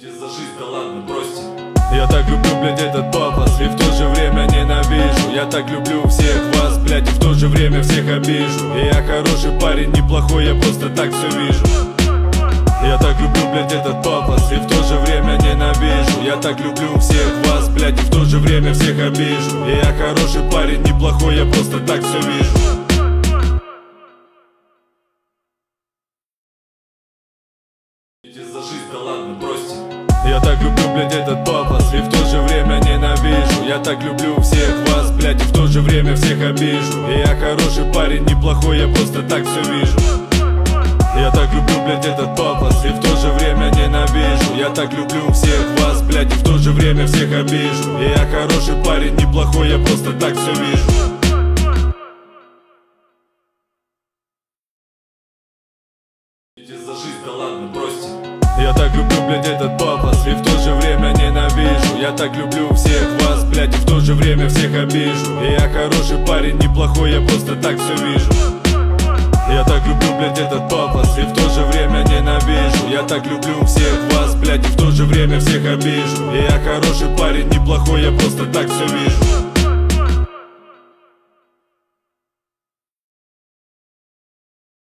За жизнь, да ладно, бросьте. Я так люблю, блядь, этот пафос, и в то же время ненавижу. Я так люблю всех вас, блядь, и в то же время всех обижу. И я хороший парень, неплохой, я просто так все вижу. Я так люблю, блядь, этот пафос, и в то же время ненавижу. Я так люблю всех вас, блядь, и в то же время всех обижу. И я хороший парень, неплохой, я просто так все вижу. За жизнь, да ладно, бросьте. Я так люблю, блядь, этот пафос, и в то же время ненавижу. Я так люблю всех вас, блядь, и в то же время всех обижу. И я хороший парень, неплохой, я просто так все вижу. Я так люблю, блядь, этот пафос, и в то же время ненавижу. Я так люблю всех вас, блядь, и в то же время всех обижу. И я хороший парень, неплохой, я просто так все вижу. За жизнь, да ладно, бросьте. Я так люблю, блядь, этот пафос, и в то же время ненавижу. Я так люблю всех вас, блядь, и в то же время всех обижу. И я хороший парень, неплохой, я просто так все вижу. Я так люблю, блядь, этот пафос, и в то же время ненавижу. Я так люблю всех вас, блядь, и в то же время всех обижу. И я хороший парень, неплохой, я просто так все вижу.